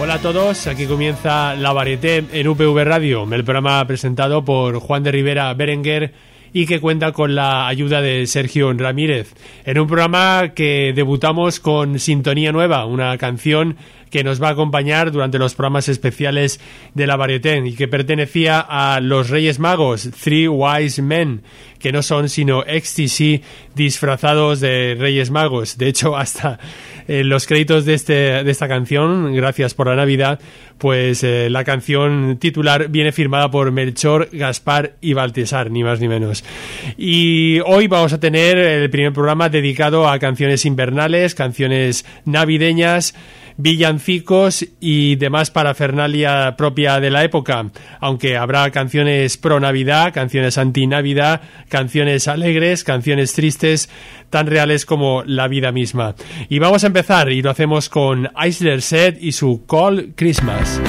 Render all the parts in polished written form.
Hola a todos, aquí comienza La Varieté en UPV Radio, el programa presentado por Juan de Rivera Berenguer y que cuenta con la ayuda de Sergio Ramírez. En un programa que debutamos con Sintonía Nueva, una canción que nos va a acompañar durante los programas especiales de La Varieté y que pertenecía a los Reyes Magos, Three Wise Men, que no son sino Ecstasy disfrazados de Reyes Magos. De hecho, hasta los créditos de esta canción, Gracias por la Navidad, pues la canción titular viene firmada por Melchor, Gaspar y Baltasar, ni más ni menos. Y hoy vamos a tener el primer programa dedicado a canciones invernales, canciones navideñas, villancicos y demás parafernalia propia de la época, aunque habrá canciones pro Navidad, canciones anti Navidad, canciones alegres, canciones tristes, tan reales como la vida misma. Y vamos a empezar, y lo hacemos con Isler Set y su Call Christmas.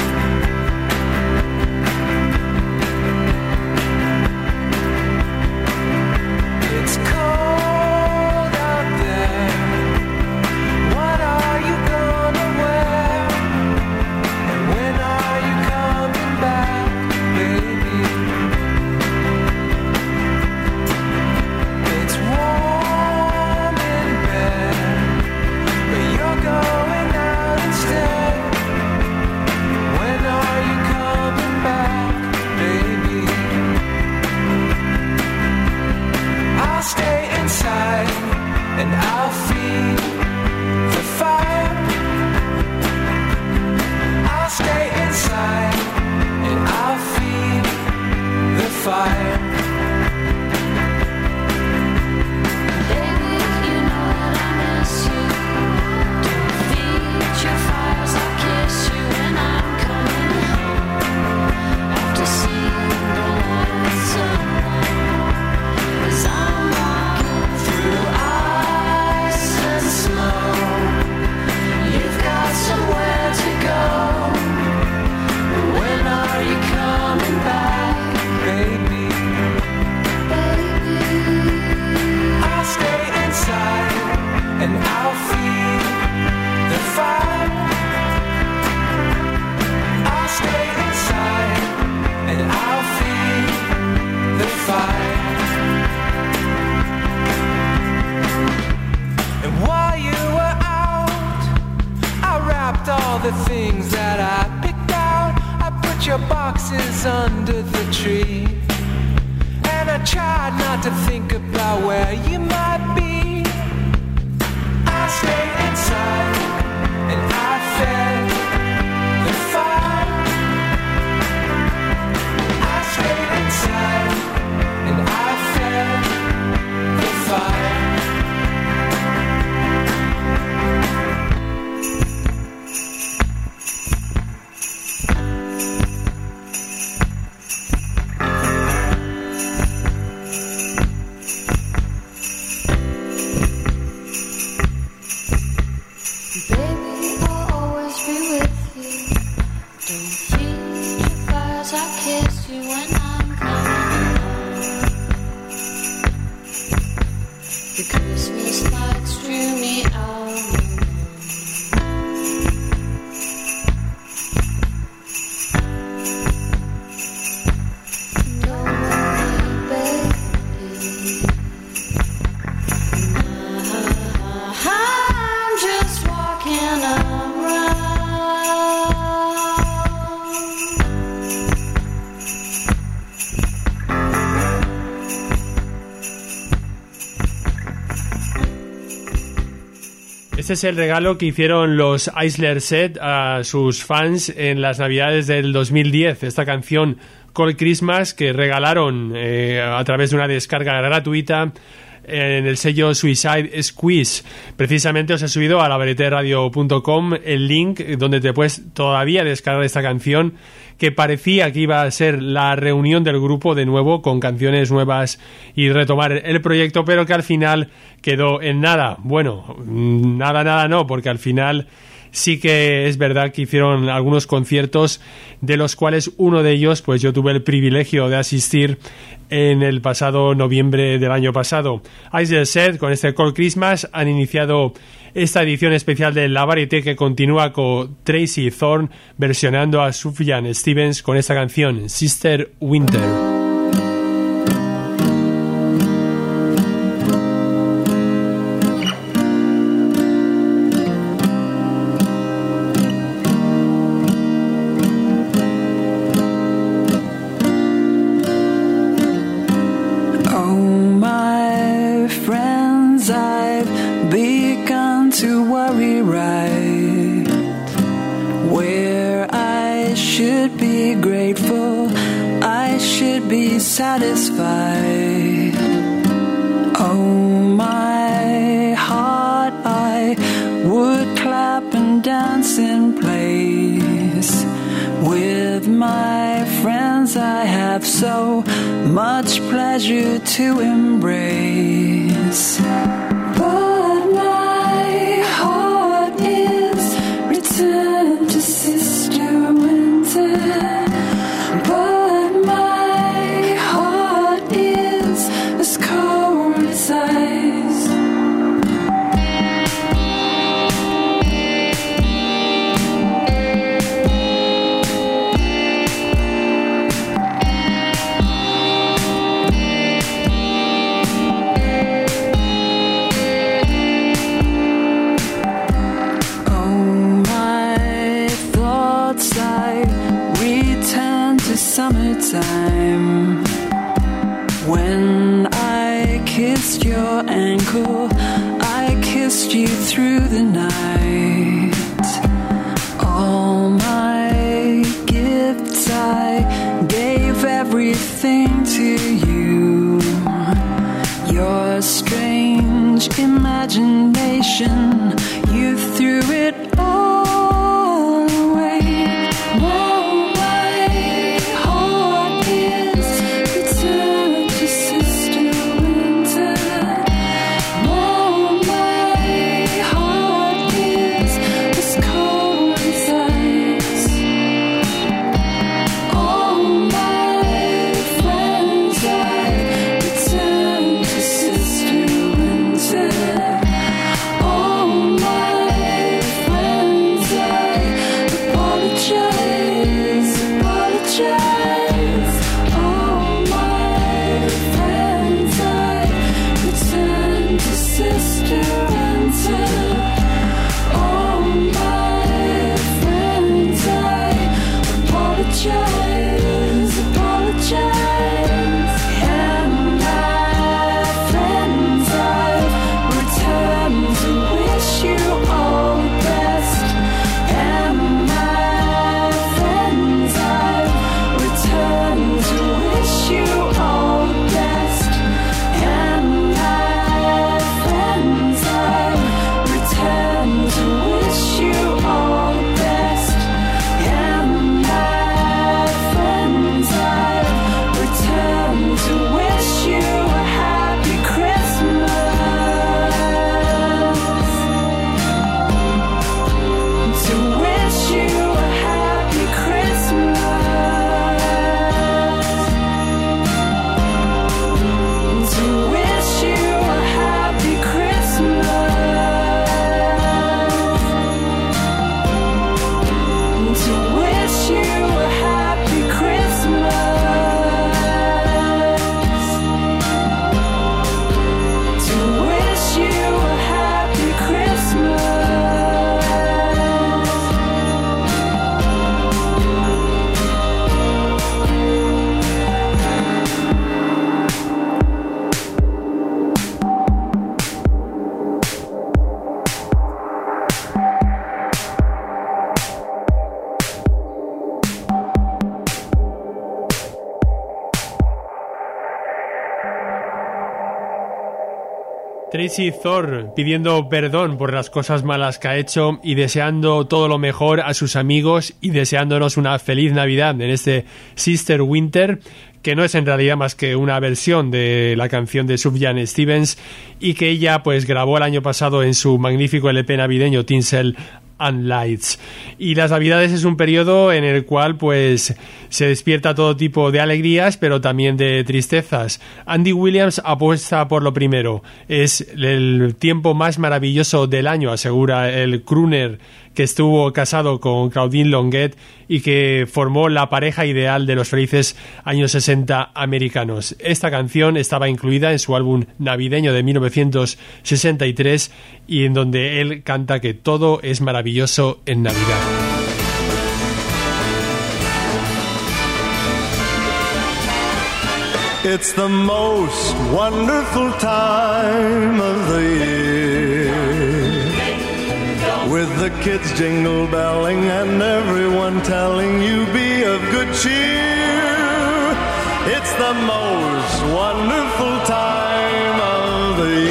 Este es el regalo que hicieron los Isler Set a sus fans en las Navidades del 2010. Esta canción Call Christmas que regalaron a través de una descarga gratuita en el sello Suicide Squeeze. Precisamente os he subido a lavarietéradio.com el link donde te puedes todavía descargar esta canción, que parecía que iba a ser la reunión del grupo de nuevo con canciones nuevas y retomar el proyecto, pero que al final quedó en nada. Bueno, nada no, porque al final sí que es verdad que hicieron algunos conciertos, de los cuales uno de ellos pues yo tuve el privilegio de asistir en el pasado noviembre del año pasado. Ice Set, con este Cold Christmas, han iniciado esta edición especial de La Varieté, que continúa con Tracy Thorn versionando a Sufjan Stevens con esta canción Sister Winter. Satisfied. Oh, my heart, I would clap and dance in place. With my friends I have so much pleasure to embrace. But my heart is returned to Sister Winter. Summertime, when I kissed your ankle, I kissed you through the night. All my gifts, I gave everything to you. Your strange imagination, you threw it all away. Tracy Thorn pidiendo perdón por las cosas malas que ha hecho y deseando todo lo mejor a sus amigos y deseándonos una feliz Navidad en este Sister Winter, que no es en realidad más que una versión de la canción de Sufjan Stevens y que ella pues grabó el año pasado en su magnífico LP navideño Tinsel and Lights. Y las Navidades es un periodo en el cual pues se despierta todo tipo de alegrías, pero también de tristezas. Andy Williams apuesta por lo primero. Es el tiempo más maravilloso del año, asegura el crooner que estuvo casado con Claudine Longuet y que formó la pareja ideal de los felices años 60 americanos. Esta canción estaba incluida en su álbum navideño de 1963 y en donde él canta que todo es maravilloso en Navidad. It's the most wonderful time of the year, with the kids jingle belling and everyone telling you be of good cheer. It's the most wonderful time of the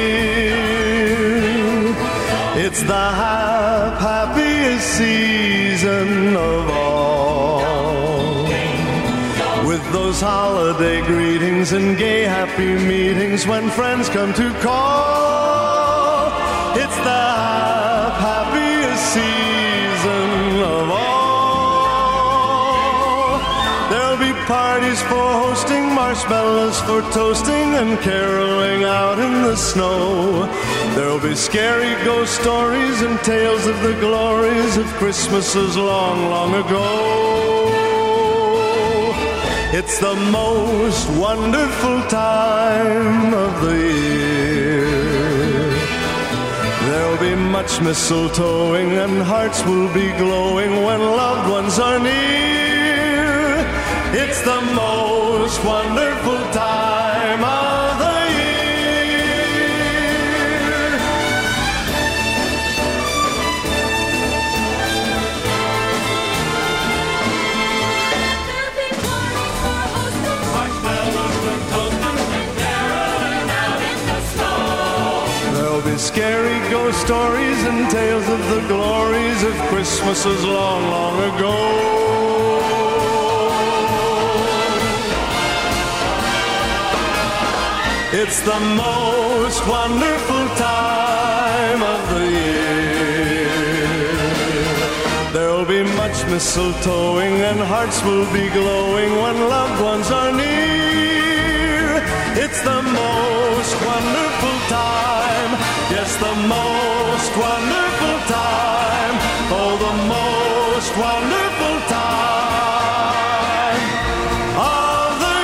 year. It's the happiest season of all, with those holiday greetings and gay happy meetings when friends come to call. It's the happiest season of all. There'll be parties for hosting, marshmallows for toasting, and caroling out in the snow. There'll be scary ghost stories and tales of the glories of Christmases long, long ago. It's the most wonderful time of the year. There'll be much mistletoeing and hearts will be glowing when loved ones are near. It's the most wonderful time of the year. There'll be scary ghost stories and tales of the glories of Christmases long, long ago. It's the most wonderful time of the year. There'll be much mistletoeing and hearts will be glowing when loved ones are near. It's the most wonderful time. Yes, the most wonderful time. Oh, the most wonderful time of the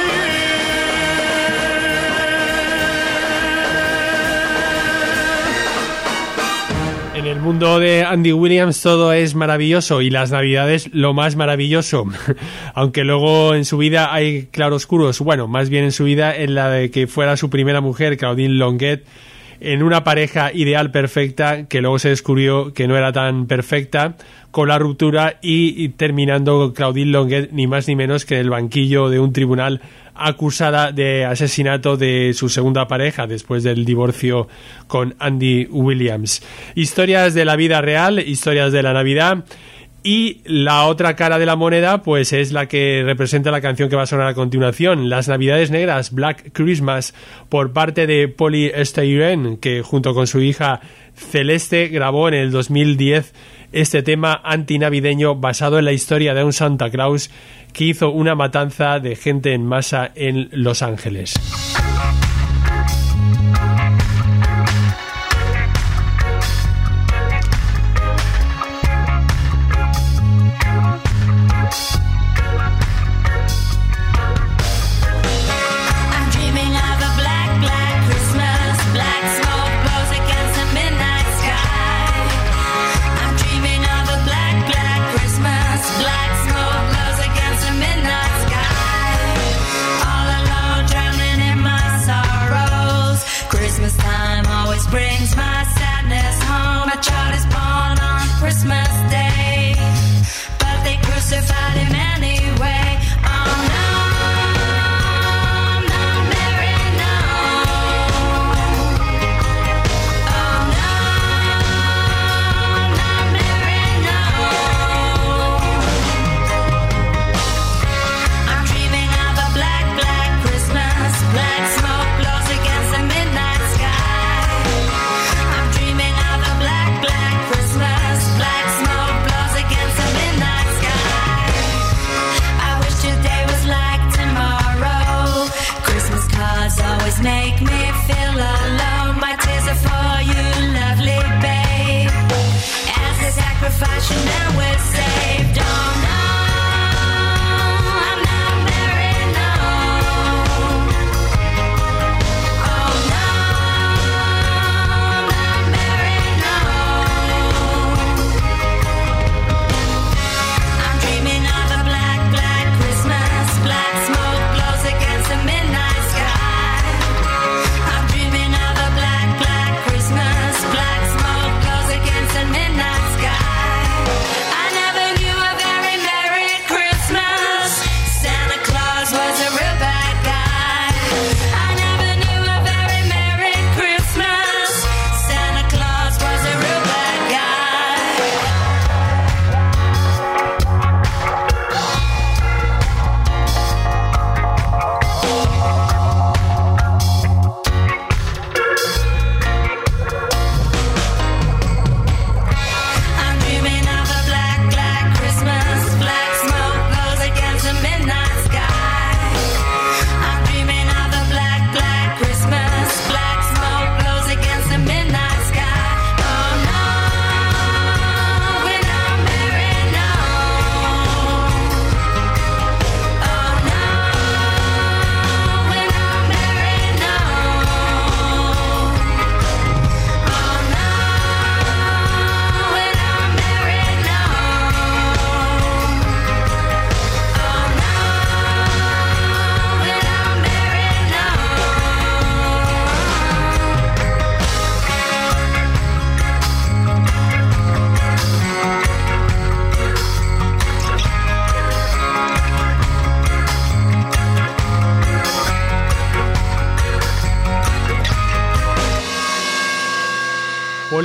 year. En el mundo de Andy Williams todo es maravilloso y las Navidades lo más maravilloso. Aunque luego en su vida hay claroscuros. Bueno, más bien en su vida en la de que fuera su primera mujer, Claudine Longuet, en una pareja ideal perfecta que luego se descubrió que no era tan perfecta, con la ruptura y terminando Claudine Longuet ni más ni menos que en el banquillo de un tribunal acusada de asesinato de su segunda pareja después del divorcio con Andy Williams. Historias de la vida real, historias de la Navidad. Y la otra cara de la moneda pues es la que representa la canción que va a sonar a continuación, Las Navidades Negras, Black Christmas, por parte de Poly Styrene, que junto con su hija Celeste grabó en el 2010 este tema antinavideño basado en la historia de un Santa Claus que hizo una matanza de gente en masa en Los Ángeles. Black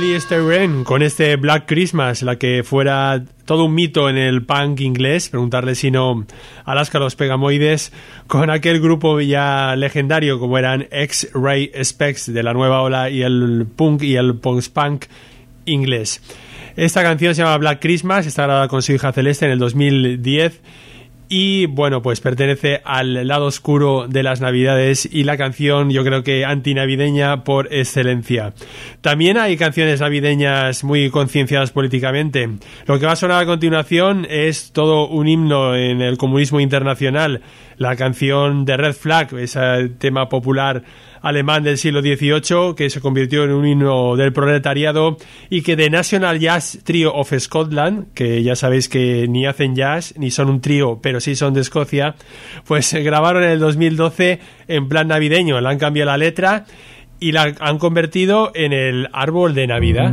Billy Steinberg con este Black Christmas, la que fuera todo un mito en el punk inglés, preguntarle si no Alaska los Pegamoides, con aquel grupo ya legendario como eran X-Ray Specs de la nueva ola y el punk y el post-punk inglés. Esta canción se llama Black Christmas, está grabada con su hija Celeste en el 2010 y bueno, pues pertenece al lado oscuro de las navidades y la canción yo creo que antinavideña por excelencia. También hay canciones navideñas muy concienciadas políticamente. Lo que va a sonar a continuación es todo un himno en el comunismo internacional, la canción de Red Flag, ese tema popular alemán del siglo XVIII que se convirtió en un himno del proletariado y que The National Jazz Trio of Scotland, que ya sabéis que ni hacen jazz ni son un trío pero sí son de Escocia, pues se grabaron en el 2012 en plan navideño. Le han cambiado la letra y la han convertido en el árbol de Navidad.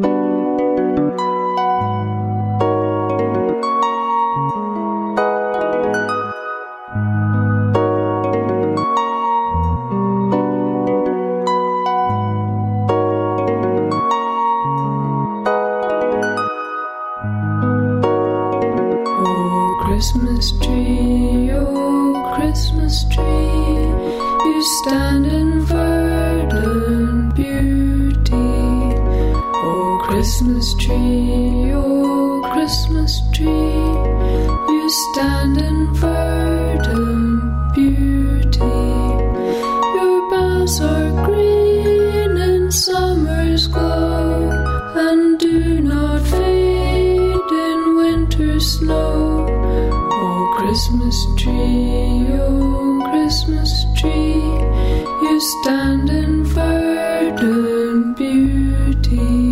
Christmas tree, oh Christmas tree, you stand in verdant beauty. Oh Christmas tree, oh Christmas tree, you stand in verdant beauty. Your boughs are green in summer's glow and do not fade in winter's snow. Christmas tree, oh Christmas tree, you stand in verdant beauty.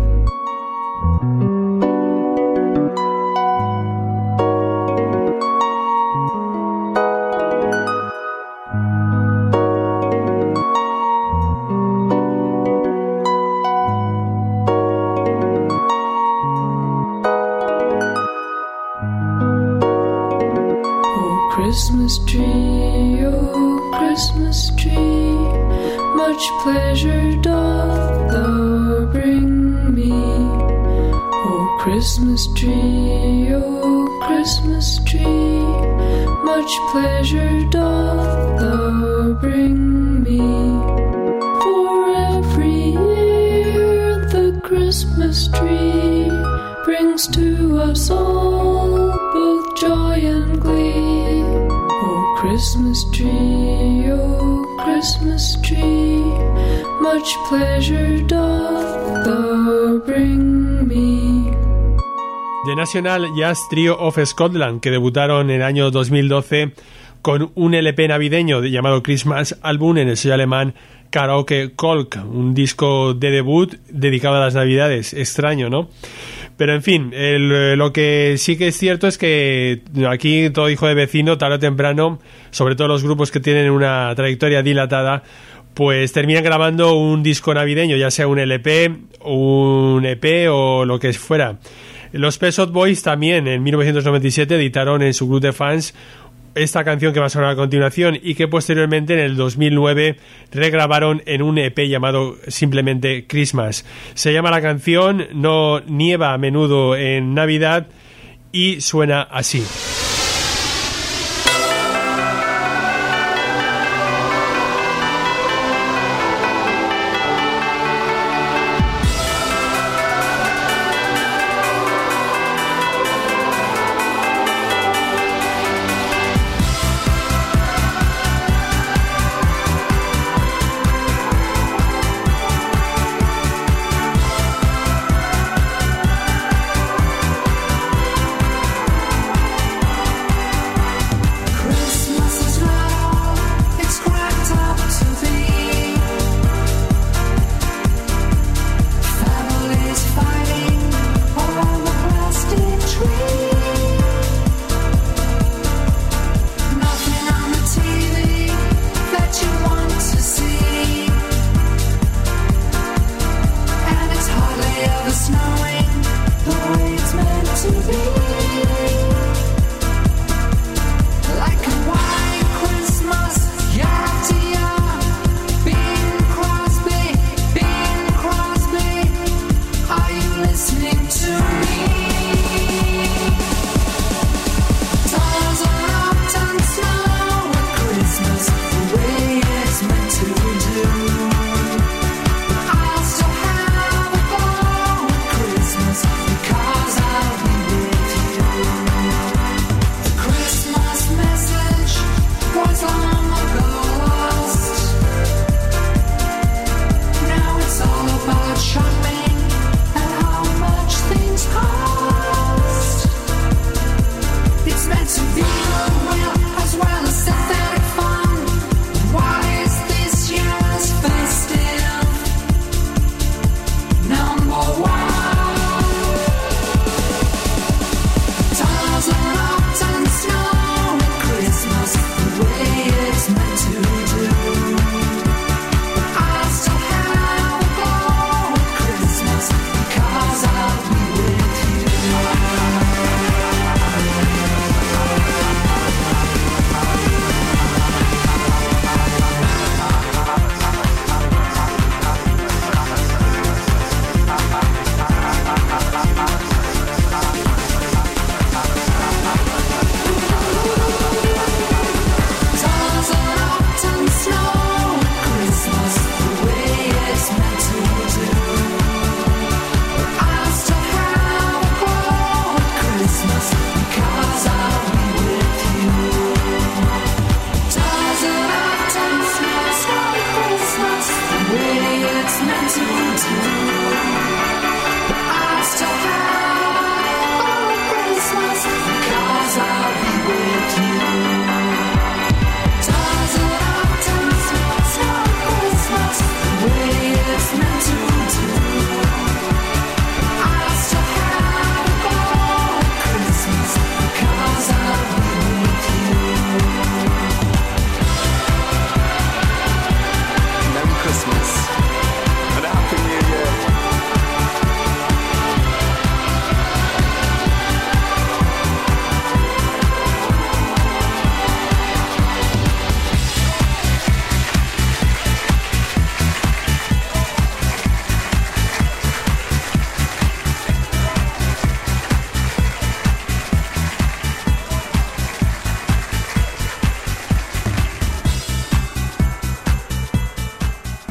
Christmas tree, oh Christmas tree, much pleasure doth thou bring me. Oh Christmas tree, oh Christmas tree, much pleasure doth thou bring me. For every year the Christmas tree brings to us all both joy and glee. Christmas tree, oh Christmas tree, much pleasure doth thou bring me. The National Jazz Trio of Scotland, que debutaron en el año 2012 con un LP navideño llamado Christmas Album en el sello alemán Karaoke Kolk, un disco de debut dedicado a las navidades. Extraño, ¿no? Pero en fin, lo que sí que es cierto es que aquí todo hijo de vecino, tarde o temprano, sobre todo los grupos que tienen una trayectoria dilatada, pues terminan grabando un disco navideño, ya sea un LP, un EP o lo que fuera. Los Pet Shop Boys también en 1997 editaron en su club de fans esta canción que va a sonar a continuación y que posteriormente en el 2009 regrabaron en un EP llamado simplemente Christmas. Se llama la canción No nieva a menudo en Navidad y suena así.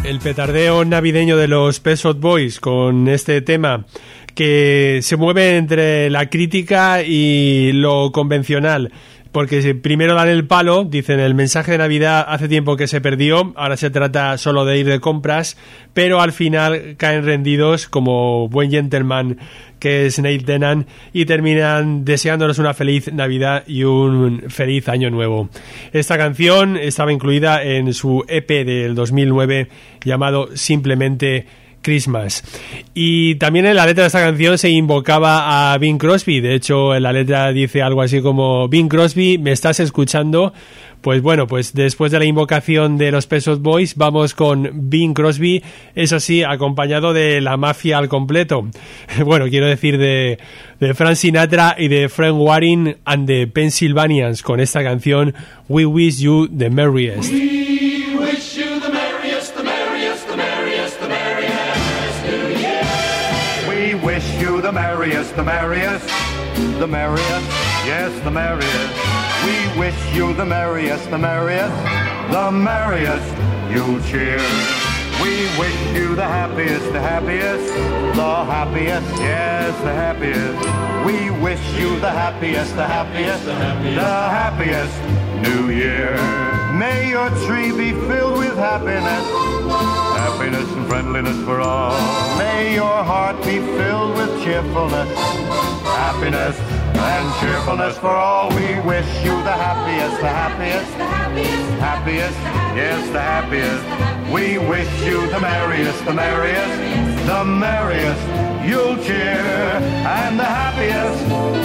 El petardeo navideño de los Pet Shop Boys con este tema que se mueve entre la crítica y lo convencional, porque primero dan el palo, dicen el mensaje de Navidad hace tiempo que se perdió, ahora se trata solo de ir de compras, pero al final caen rendidos como buen gentleman que es Neil Tennant y terminan deseándonos una feliz Navidad y un feliz Año Nuevo. Esta canción estaba incluida en su EP del 2009 llamado simplemente Christmas. Y también en la letra de esta canción se invocaba a Bing Crosby. De hecho, en la letra dice algo así como: Bing Crosby, ¿me estás escuchando? Pues bueno, pues después de la invocación de los Pet Shop Boys vamos con Bing Crosby, eso sí, acompañado de la mafia al completo. Bueno, quiero decir de Frank Sinatra y de Frank Waring and the Pennsylvanians con esta canción We Wish You the Merriest. We wish you the merriest, the merriest, the merriest, the merriest New Year. We wish you the merriest, the merriest, the merriest, yes, the merriest. We wish you the merriest, the merriest, the merriest you'll cheer. We wish you the happiest, the happiest, the happiest, yes, the happiest. We wish you the happiest, the happiest, the happiest New Year. May your tree be filled with happiness, happiness and friendliness for all. May your heart be filled with cheerfulness, happiness and cheerfulness for all. We wish you the happiest, the happiest, happiest, yes, the happiest. We wish you the merriest, the merriest, the merriest you'll cheer, and the happiest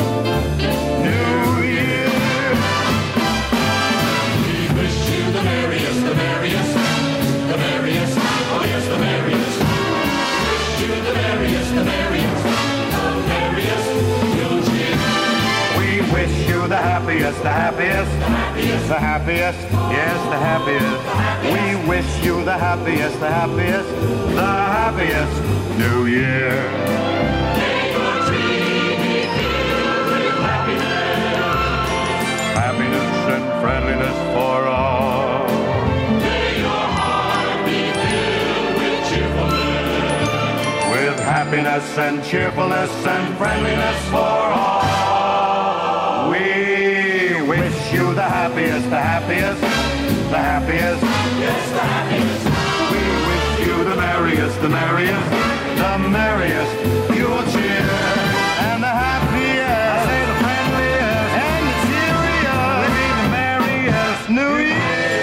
New Year. We wish you the merriest, the merriest, the merriest, oh yes, the merriest. Wish you the merriest, the merriest, the merriest you'll cheer. We wish you the happiest, the happiest, the happiest, yes, the happiest. We wish you the happiest, the happiest, the happiest New Year. May your tree be filled with happiness, Happiness and friendliness for all. may your heart be filled with cheerfulness, With happiness and cheerfulness and friendliness for all. We wish you the happiest, the happiest, the happiest, yes, the happiest. we wish you the merriest, the merriest, the merriest you'll cheer. And the happiest, say the friendliest, and the cheeriest, the merriest New Year.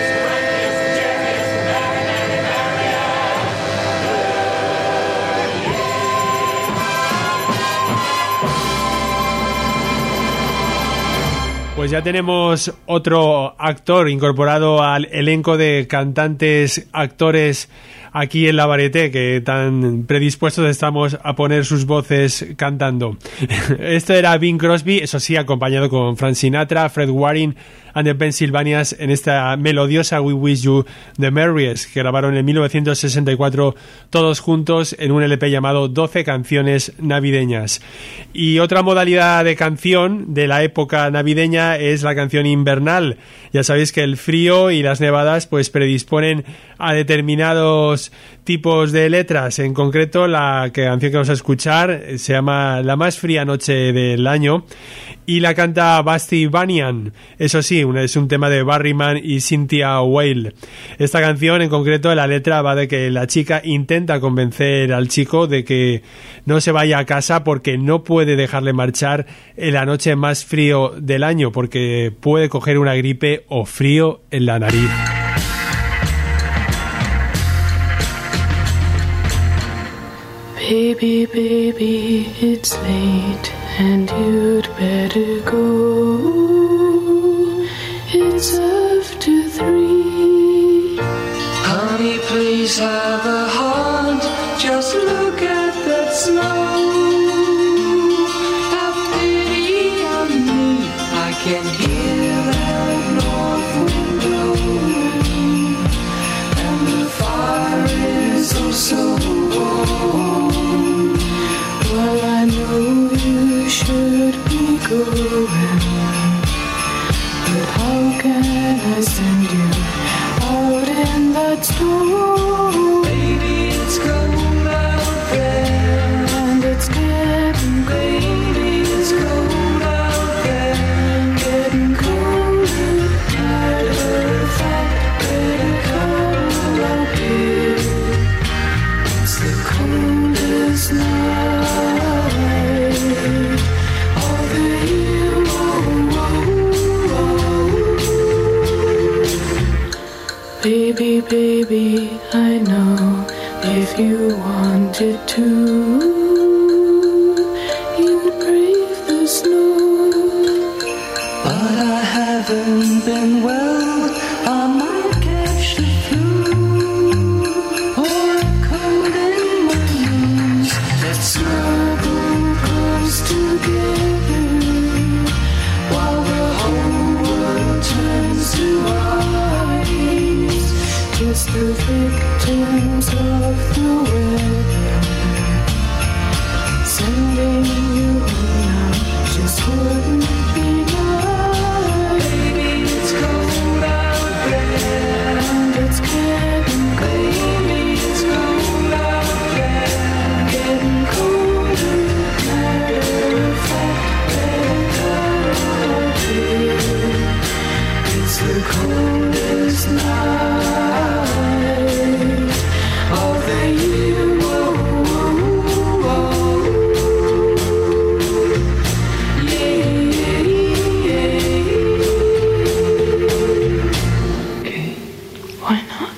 Pues ya tenemos otro actor incorporado al elenco de cantantes, actores aquí en la Varieté, que tan predispuestos estamos a poner sus voces cantando. Esto era Bing Crosby, eso sí, acompañado con Frank Sinatra, Fred Waring and the Pennsylvanians en esta melodiosa We Wish You the Merriest, que grabaron en 1964 todos juntos en un LP llamado 12 canciones navideñas. Y otra modalidad de canción de la época navideña es la canción invernal. Ya sabéis que el frío y las nevadas pues predisponen a determinados tipos de letras. En concreto, la canción que vamos a escuchar se llama La más fría noche del año y la canta Basti Bunyan. Eso sí, es un tema de Barry Mann y Cynthia Weil. Esta canción en concreto, la letra va de que la chica intenta convencer al chico de que no se vaya a casa porque no puede dejarle marchar en la noche más frío del año porque puede coger una gripe o frío en la nariz. Baby, baby, it's late and you'd better go. It's after 3. Honey, please have a heart. Just look at that snow. Have pity on me. I can hear that north wind blowing, and the fire is oh so warm. Well, I know you should be going, but how can I send you out in that storm? baby, I know if you wanted to, you'd brave the snow. But I haven't been well, I might catch the flu, or a cold in my nose. Let's struggle close together while the whole world turns to ice. Just the victims of the weather, sending you home now just wouldn't be nice. Baby, it's cold out there, and it's getting baby, it's cold out there, getting colder. Matter of fact, it's the coldest night of the year. Whoa, whoa, whoa. Yeah. Okay, why not?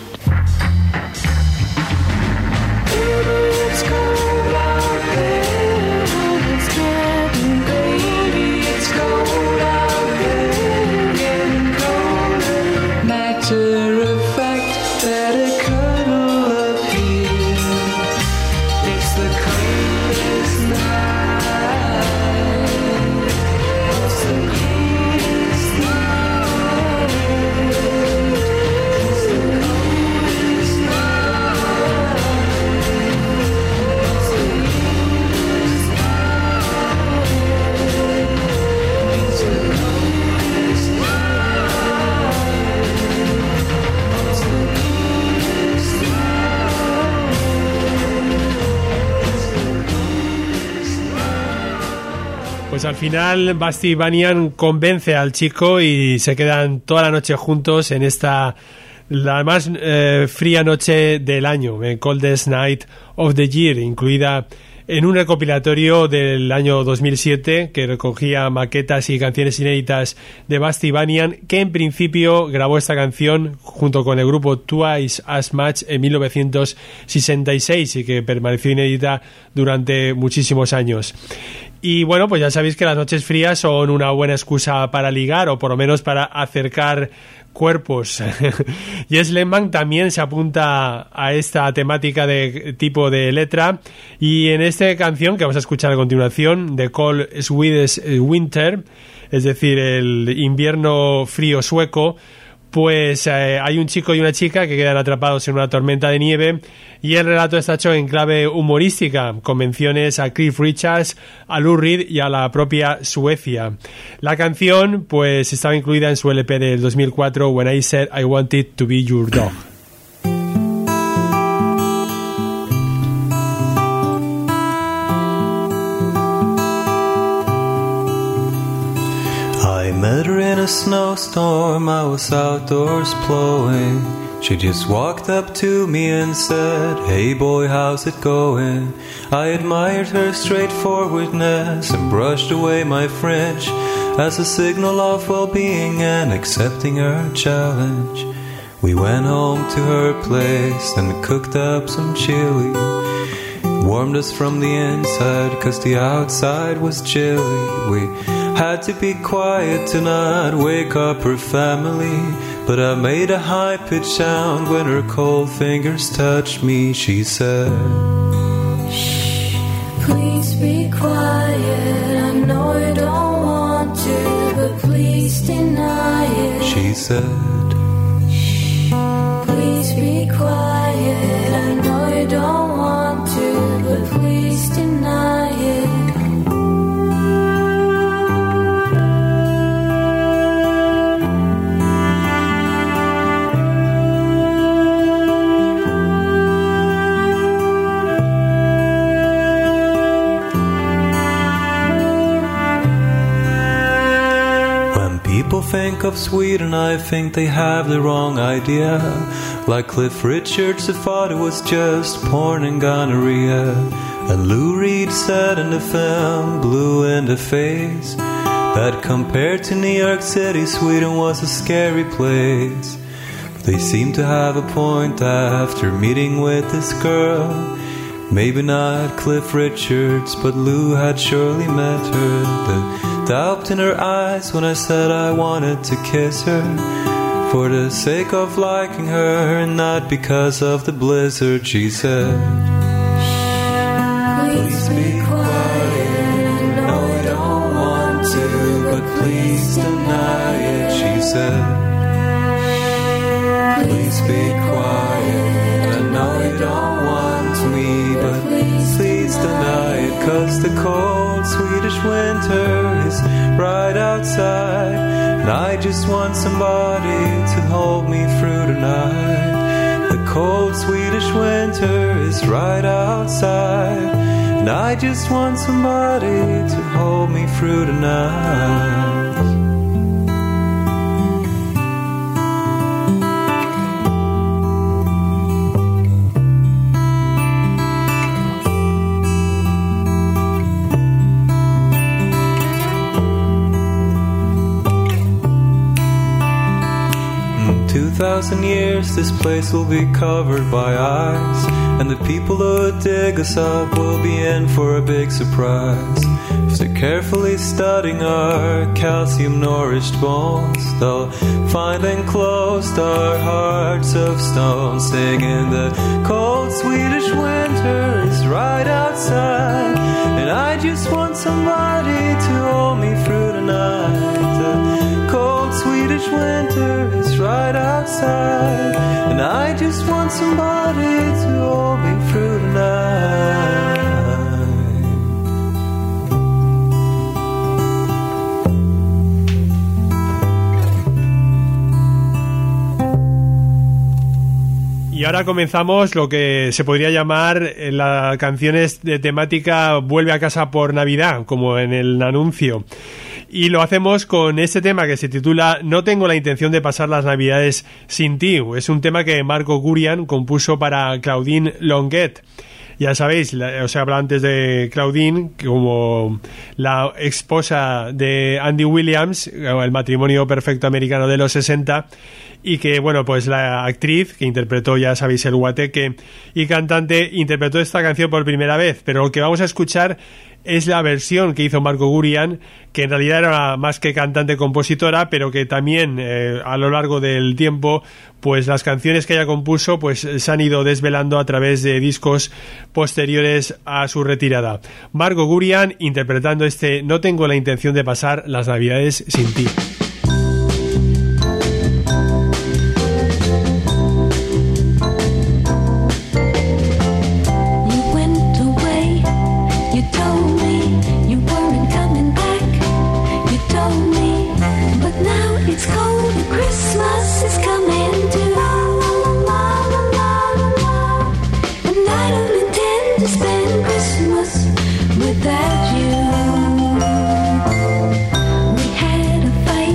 It's cold out there, and it's getting baby, it's cold out there, getting colder. Matter of fact, better cuddle up here. It's the coldest night. It's the coldest night. It's the coldest Pues al final Basti Vanian convence al chico y se quedan toda la noche juntos en esta, la más fría noche del año, Coldest Night of the Year, incluida en un recopilatorio del año 2007 que recogía maquetas y canciones inéditas de Basti Vanian, que en principio grabó esta canción junto con el grupo Twice as Much en 1966 y que permaneció inédita durante muchísimos años. Y bueno, pues ya sabéis que las noches frías son una buena excusa para ligar, o por lo menos para acercar cuerpos. Jess Lehman también se apunta a esta temática de tipo de letra, y en esta canción que vamos a escuchar a continuación, The Cold Swedish Winter, es decir, el invierno frío sueco, pues hay un chico y una chica que quedan atrapados en una tormenta de nieve, y el relato está hecho en clave humorística, con menciones a Cliff Richards, a Lou Reed y a la propia Suecia. La canción pues estaba incluida en su LP del 2004, When I Said I Wanted to Be Your Dog. I met her in a snowstorm, I was outdoors plowing. She just walked up to me and said, "Hey boy, how's it going?" I admired her straightforwardness and brushed away my French as a signal of well-being and accepting her challenge. We went home to her place and cooked up some chili. Warmed us from the inside 'cause the outside was chilly. We had to be quiet to not wake up her family, but I made a high-pitched sound when her cold fingers touched me. She said, Shh, please be quiet. I know you don't want to, but please deny it. She said, Shh, please be quiet. I know you don't want to, but please deny it. people think of Sweden, I think they have the wrong idea. Like Cliff Richards, who thought it was just porn and gonorrhea. And Lou Reed said in the film, Blue in the Face, that compared to New York City, Sweden was a scary place. They seem to have a point after meeting with this girl. Maybe not Cliff Richards, but Lou had surely met her. The doubt in her eyes when I said I wanted to kiss her, for the sake of liking her and not because of the blizzard. She said, please be quiet, no I don't want to, but please deny it. She said, please be quiet, I know you don't want me, but please deny it. 'Cause the cold Swedish winter is right outside, and I just want somebody to hold me through the night. The cold Swedish winter is right outside, and I just want somebody to hold me through the night. In 2,000 years this place will be covered by ice, and the people who dig us up will be in for a big surprise. If they're carefully studying our calcium-nourished bones, they'll find enclosed our hearts of stone, singing the cold Swedish winter is right outside, and I just want somebody to hold me through the night. The cold Swedish winter is right outside, and I just want somebody to hold me through the night. Y ahora comenzamos lo que se podría llamar las canciones de temática Vuelve a casa por Navidad, como en el anuncio. Y lo hacemos con este tema que se titula No tengo la intención de pasar las Navidades sin ti. Es un tema que Marco Gurian compuso para Claudine Longuet. Ya sabéis, os he hablado antes de Claudine como la esposa de Andy Williams, el matrimonio perfecto americano de los 60, y que, bueno, pues la actriz que interpretó, ya sabéis, el guateque y cantante, interpretó esta canción por primera vez, pero lo que vamos a escuchar es la versión que hizo Marco Gurian, que en realidad era más que cantante-compositora, pero que también a lo largo del tiempo, pues las canciones que ella compuso pues se han ido desvelando a través de discos posteriores a su retirada. Marco Gurian interpretando este No tengo la intención de pasar las Navidades sin ti. Without you, we had a fight.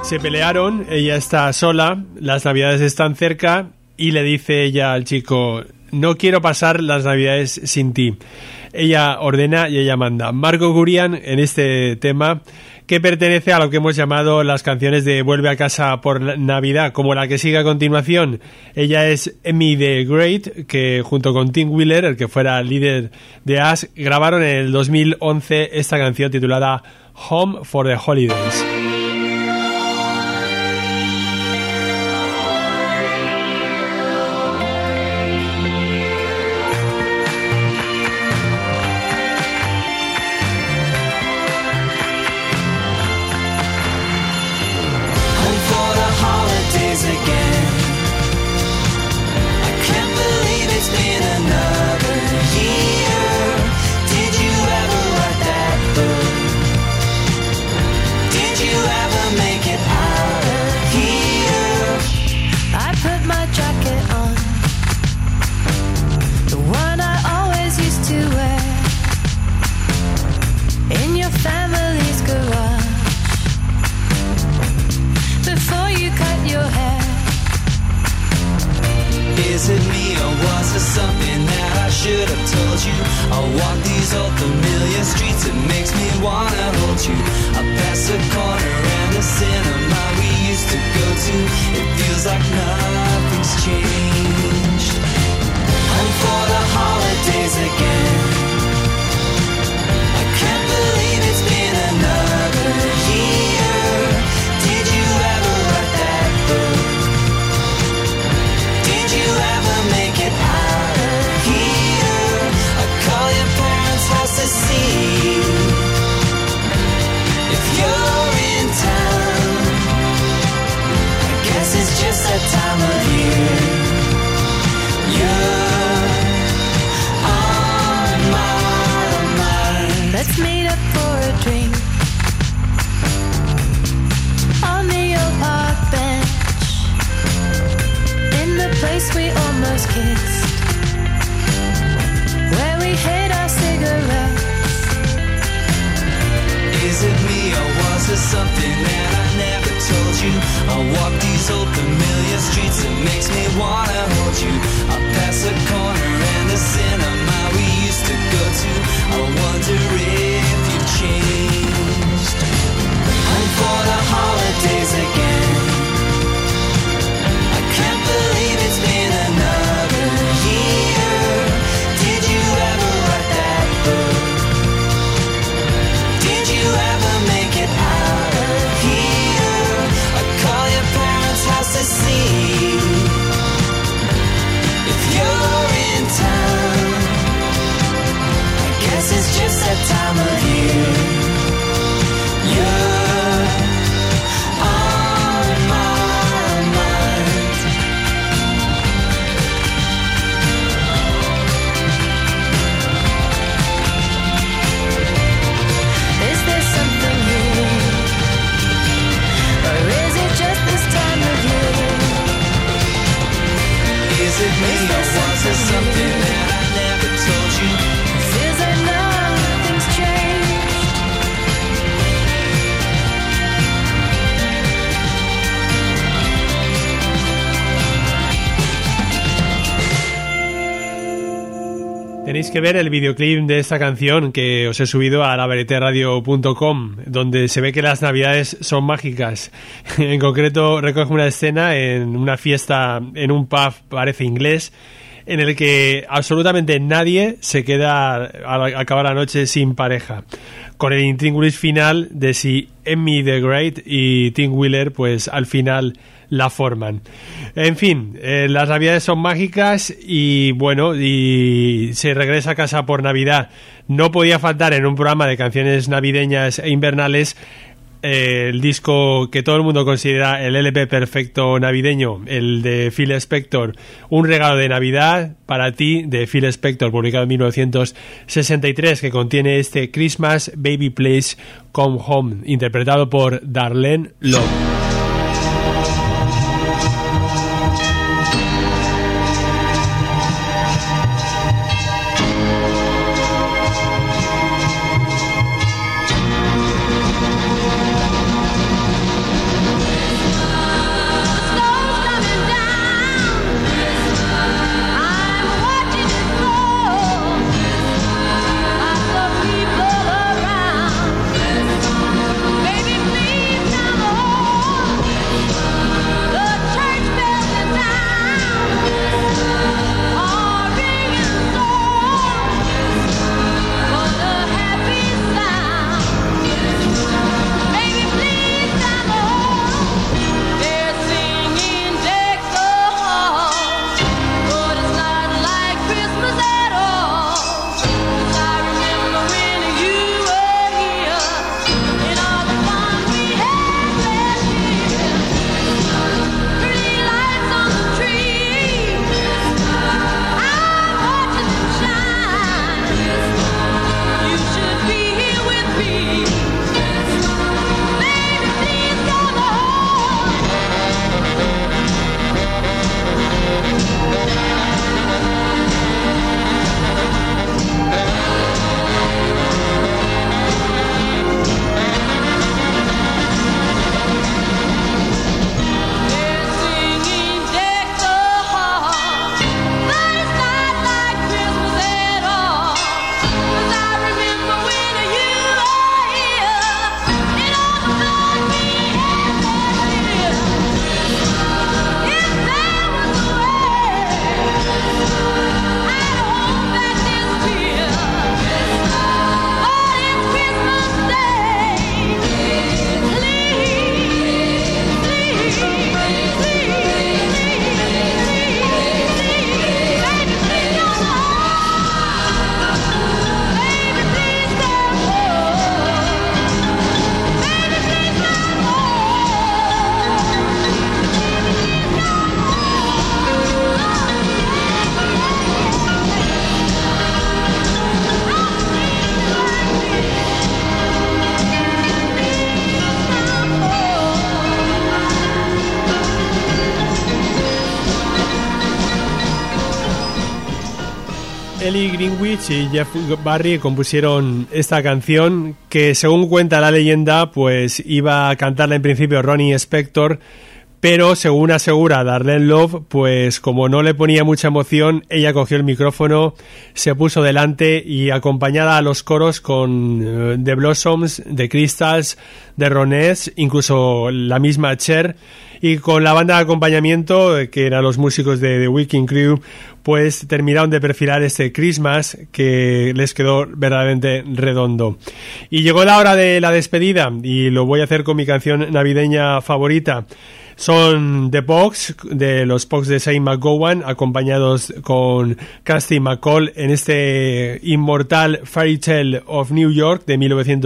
Se pelearon, ella está sola, las navidades están cerca y le dice ella al chico: no quiero pasar las navidades sin ti. Ella ordena y ella manda. Marco Gurian en este tema, que pertenece a lo que hemos llamado las canciones de Vuelve a casa por Navidad, como la que sigue a continuación. Ella es Emmy the Great, que junto con Tim Wheeler, el que fuera líder de Ash, grabaron en el 2011 esta canción titulada Home for the Holidays. Is it me or was it something that I should have told you? I walk these old familiar streets, it makes me wanna hold you. I pass a corner and a cinema we used to go to. It feels like nothing's changed. Home for the holidays again. I can't believe it's been another year. Did you ever write that book? Did you ever make it out of here? I call your parents' house to see if you're in town. I guess it's just that time of year. You're on my mind. Let's meet up for a drink on the old park bench, in the place we almost kissed, where we hid our cigarettes. Is it me or was it something that I never told you? I walk these old familiar streets, it makes me wanna hold you. I pass a corner and the cinema we used to go to. I wonder if you've changed. Home for the holidays again. I can't believe it's been another year. Did you ever write that book? Did you ever make it out of here? I call your parents' house to see if you're in town. I guess it's just that time of year. You're on my mind. Is there something here, or is it just this time of year? Is it me or was it something that I never told you? Feels like nothing's changed. Tenéis que ver el videoclip de esta canción que os he subido a lavarietéradio.com, donde se ve que las navidades son mágicas. En concreto recoge una escena en una fiesta en un pub, parece inglés, en el que absolutamente nadie se queda al acabar la noche sin pareja, con el intríngulis final de si Emmy the Great y Tim Wheeler pues al final la forman. En fin, las navidades son mágicas y bueno, y se regresa a casa por Navidad. No podía faltar en un programa de canciones navideñas e invernales el disco que todo el mundo considera el LP perfecto navideño, el de Phil Spector, Un regalo de Navidad para ti, de Phil Spector, publicado en 1963, que contiene este Christmas Baby Please Come Home, interpretado por Darlene Love. Ellie Greenwich y Jeff Barry compusieron esta canción que, según cuenta la leyenda, pues iba a cantarla en principio Ronnie Spector, pero según asegura Darlene Love, pues como no le ponía mucha emoción, ella cogió el micrófono, se puso delante y, acompañada a los coros con The Blossoms, The Crystals, The Ronettes, incluso la misma Cher, y con la banda de acompañamiento, que eran los músicos de The Wrecking Crew, pues terminaron de perfilar este Christmas que les quedó verdaderamente redondo. Y llegó la hora de la despedida y lo voy a hacer con mi canción navideña favorita. Son The Pogues, de los Pogues de Shane McGowan, acompañados con Kirsty MacColl en este inmortal Fairy Tale of New York de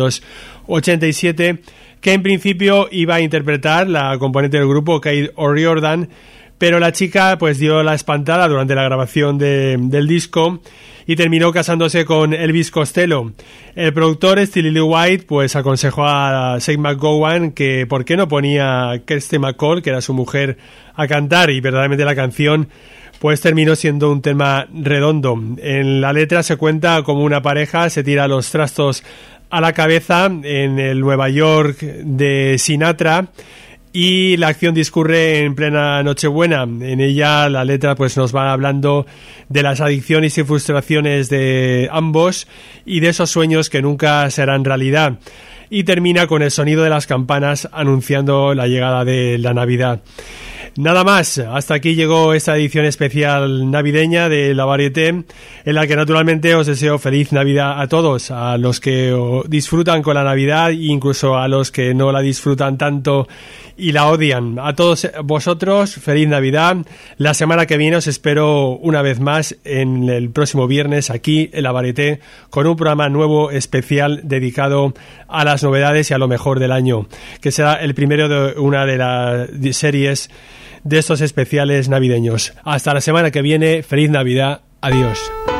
1987, que en principio iba a interpretar la componente del grupo Kate O'Riordan, pero la chica pues dio la espantada durante la grabación del disco y terminó casándose con Elvis Costello. El productor Steely Lee White pues aconsejó a Shane McGowan que por qué no ponía a Kirsty MacColl, que era su mujer, a cantar, y verdaderamente la canción pues terminó siendo un tema redondo. En la letra se cuenta como una pareja se tira los trastos a la cabeza en el Nueva York de Sinatra, y la acción discurre en plena Nochebuena. En ella la letra pues nos va hablando de las adicciones y frustraciones de ambos y de esos sueños que nunca serán realidad, y termina con el sonido de las campanas anunciando la llegada de la Navidad. Nada más, hasta aquí llegó esta edición especial navideña de La Varieté, en la que naturalmente os deseo feliz Navidad a todos, a los que disfrutan con la Navidad e incluso a los que no la disfrutan tanto y la odian. A todos vosotros, feliz Navidad. La semana que viene os espero una vez más en el próximo viernes aquí en La Varieté con un programa nuevo especial dedicado a las novedades y a lo mejor del año, que será el primero de una de las series de estos especiales navideños. Hasta la semana que viene, feliz Navidad, adiós.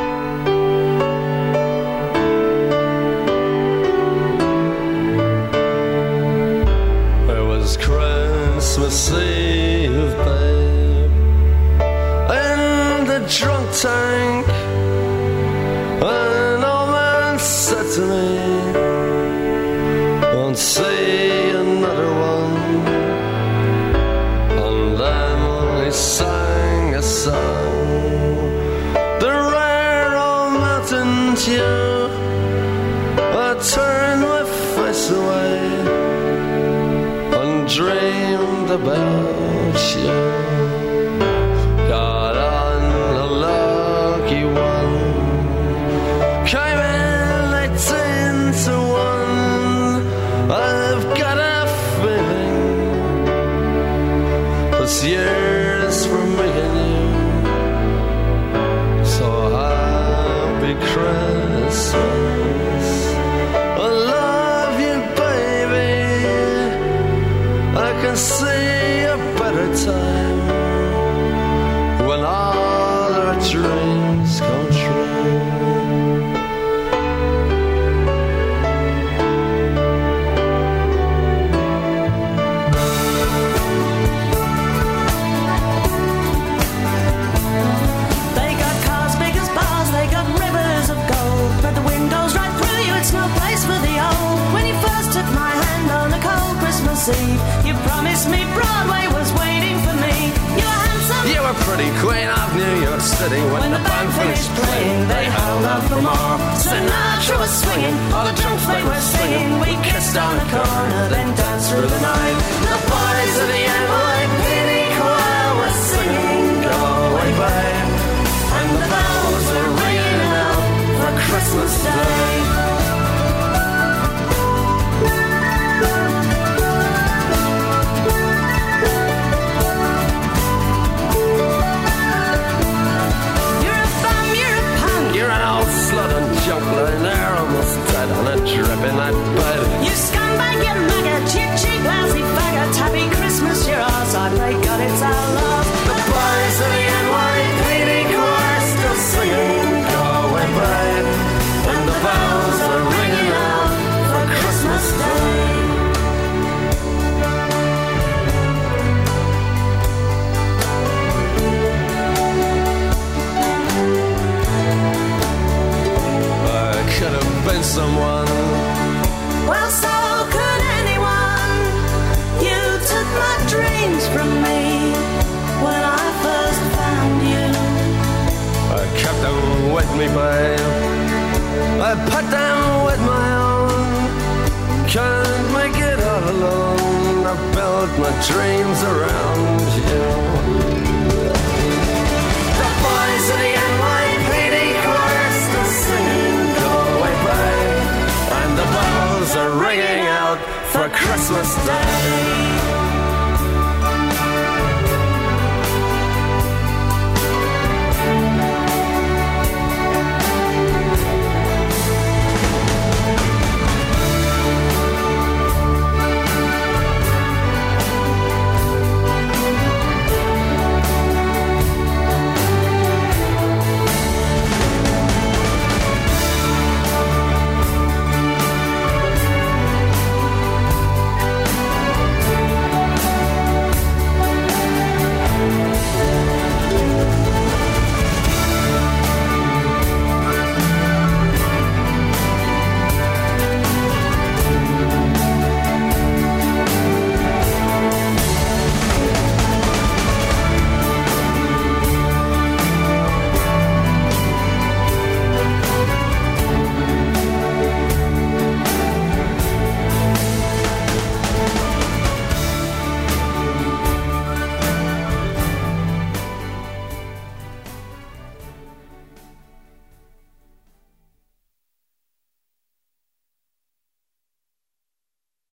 It was Christmas Eve, babe, in the drunk tank. An old man said to me, "Won't see another one." And then he sang a song, the rare old mountain dew. I turned my face away and dreamed about you. Got on a lucky one, came in 18 to 1. I've got a feeling this year's for me and you. So happy Christmas, I love you, baby. I can see a better time when all our dreams come true. They got cars big as bars, they got rivers of gold, but the windows right through you, it's no place for the old. When you first took my hand on a cold Christmas Eve, you promised me Broadway was waiting for me. You were handsome, You were pretty queen of New York City. When the band finished playing, they held out for more. Sinatra was swinging, all the drunks they were singing. We kissed on the corner, then danced through the night. The boys of the NYPD choir were singing, "Go away, babe," and the bells were ringing out for Christmas Day. You're a bum, you're a punk, You're an old slut and junk lying there almost dead on a drip in that bed. you scumbag, you maggot, cheap, cheap, lousy faggot. Happy Christmas, you're all trains around